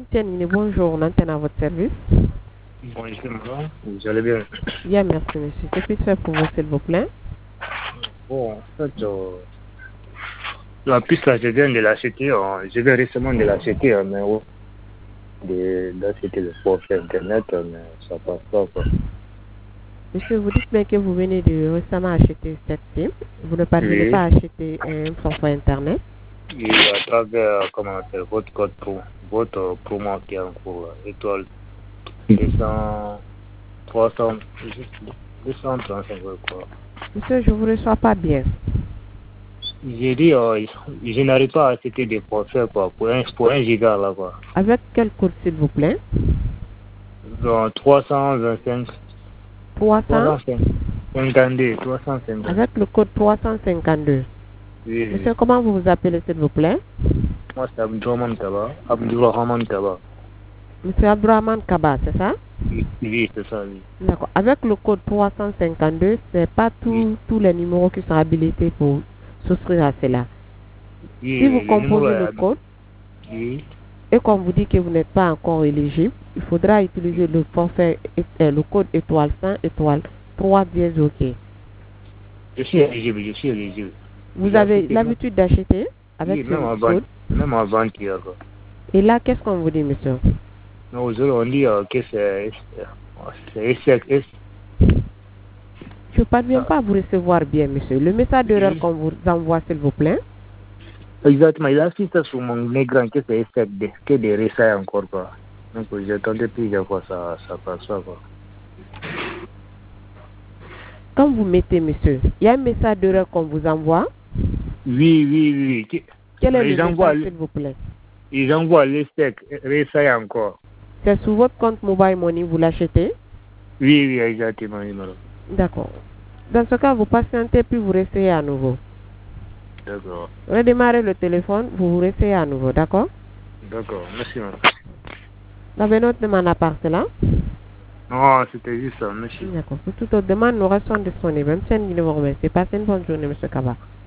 MTN, bonjour, on antenne à votre service. Bonjour, madame. Vous allez bien? Bien, merci, monsieur. Que puis-je faire pour vous, s'il vous plaît? Bon, en fait, la puce là, je viens de l'acheter. Je viens récemment de l'acheter, mais d'acheter le forfait Internet, mais ça passe pas, quoi. Monsieur, vous dites bien que vous venez de récemment acheter cette SIM. Vous ne parvenez pas à acheter un forfait Internet. Et à travers, comment on appelle, votre code pro, votre promo qui est en cours, étoile 200, 300, 235, quoi. Monsieur, je ne vous reçois pas bien. J'ai dit, je n'arrive pas à acheter des forfaits, quoi, pour un giga, là, quoi. Avec quel code, s'il vous plaît? Donc, 325. 352, 350. Avec le code 352. Oui. Monsieur, comment vous vous appelez, s'il vous plaît? Moi, c'est Abdurrahman Kaba. Abdurrahman Kaba. Monsieur Abdurrahman Kaba, c'est ça? Oui, c'est ça, oui. D'accord. Avec le code 352, c'est pas tous les numéros qui sont habilités pour souscrire à cela. Oui, si vous composez le code, oui, et qu'on vous dit que vous n'êtes pas encore éligible, il faudra utiliser le forfait, le code étoile 100 étoile 3 dièse OK. Je suis éligible. Vous avez l'habitude d'acheter avec oui, ce code? Même avant hier. Et là, qu'est-ce qu'on vous dit, monsieur? Non, aujourd'hui, on dit que c'est SX. Je ne parviens pas à vous recevoir bien, monsieur. Le message d'erreur qu'on vous envoie, s'il vous plaît. Exactement, il assiste sur mon écran que c'est SX, que des récits encore, quoi. Donc, j'attendais plusieurs fois, ça passe pas, quoi. Quand vous mettez, monsieur, il y a un message d'erreur qu'on vous envoie? Oui. Quel est le message, s'il vous plaît? Ils envoient les steaks, réessaye encore. C'est sur votre compte Mobile Money, vous l'achetez? Oui, exactement. D'accord. Dans ce cas, vous patientez puis vous réessayez à nouveau. D'accord. Redémarrez le téléphone, vous réessayez à nouveau, d'accord? D'accord, merci, madame. Vous avez notre demande à part cela? Non, c'était juste ça, merci. D'accord. Pour toute autre demande, nous restons disponibles. Même si vous remercie. Passez une bonne journée, monsieur Kaba.